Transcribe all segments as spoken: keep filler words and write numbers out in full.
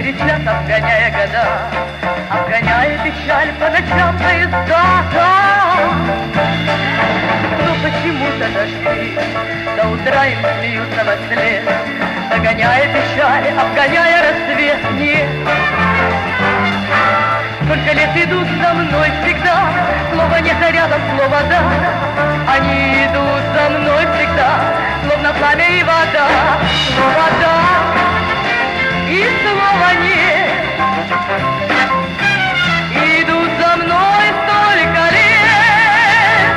летят, обгоняя года, обгоняя печаль по ночам поезда. Но почему-то дожди до утра им смеются во след, догоняя печаль, обгоняя рассвет. Нет, сколько лет идут за мной всегда, слово нет, а рядом слово да. Они идут за мной всегда, словно пламя и вода. Слово да и слова нет идут за мной столько лет.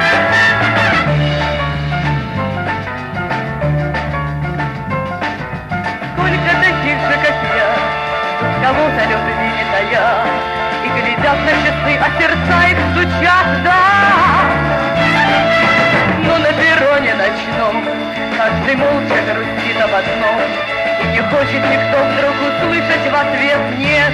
Сколько таких же, как я, кого-то любви не тая, и глядят на часы, а сердца их стучат, да. Но на перроне ночном каждый молча грустит об одном, и не хочет никто вдруг услышать в ответ нет.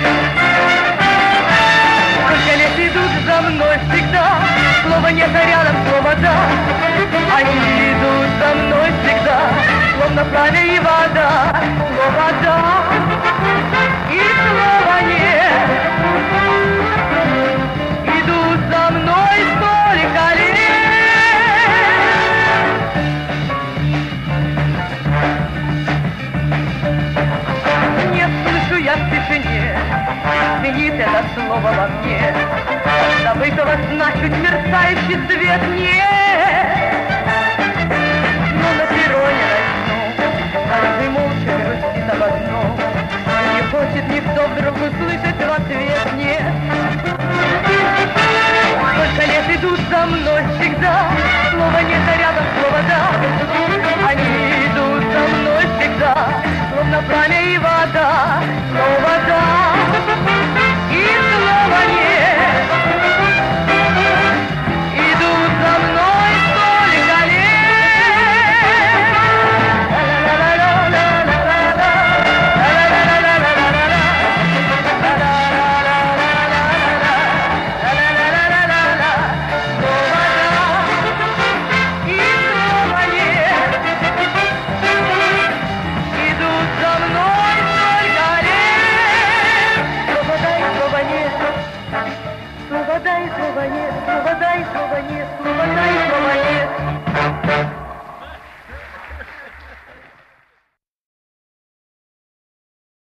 Сколько лет идут за мной всегда, слова нет, а рядом слово да. Они идут за мной всегда, словно пламя и вода. Слово да и слова нет идут за мной столько лет. Не слышу я в тишине, звенит это слово во мне, забытого сна чуть мерцающий свет нет. Но на перроне ночном каждый молча грустит об одном, не хочет никто вдруг услышать в ответ нет. Сколько лет идут за мной всегда, слова нет, а